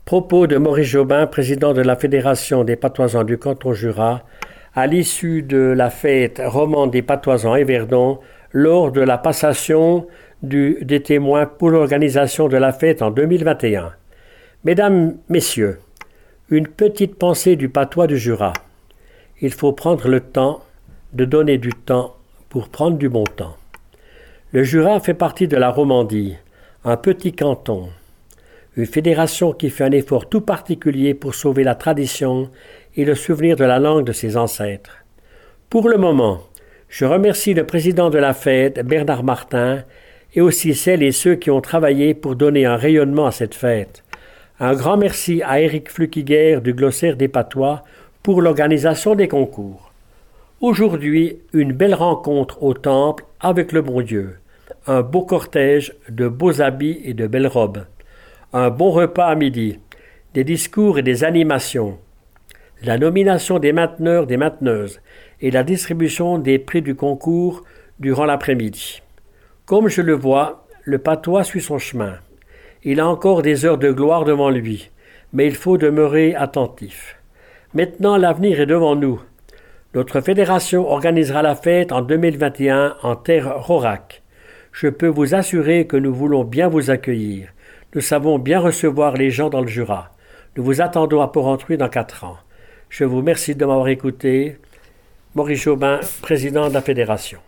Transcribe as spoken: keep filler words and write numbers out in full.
Propos de Maurice Jobin, président de la Fédération des patoisans du canton Jura, à l'issue de la fête romande des patoisans à Yverdon, lors de la passation du, des témoins pour l'organisation de la fête en deux mille vingt et un. Mesdames, Messieurs, une petite pensée du patois du Jura. Il faut prendre le temps de donner du temps pour prendre du bon temps. Le Jura fait partie de la Romandie, un petit canton, une fédération qui fait un effort tout particulier pour sauver la tradition et le souvenir de la langue de ses ancêtres. Pour le moment, je remercie le président de la fête, Bernard Martin, et aussi celles et ceux qui ont travaillé pour donner un rayonnement à cette fête. Un grand merci à Éric Flukiger du Glossaire des Patois pour l'organisation des concours. Aujourd'hui, une belle rencontre au temple avec le bon Dieu, un beau cortège de beaux habits et de belles robes, un bon repas à midi, des discours et des animations, la nomination des mainteneurs, des mainteneuses et la distribution des prix du concours durant l'après-midi. Comme je le vois, le patois suit son chemin. Il a encore des heures de gloire devant lui, mais il faut demeurer attentif. Maintenant, l'avenir est devant nous. Notre fédération organisera la fête en deux mille vingt et un en terre Rorac. Je peux vous assurer que nous voulons bien vous accueillir. Nous savons bien recevoir les gens dans le Jura. Nous vous attendons à Port-Entruy dans quatre ans. Je vous remercie de m'avoir écouté. Maurice Jobin, président de la Fédération.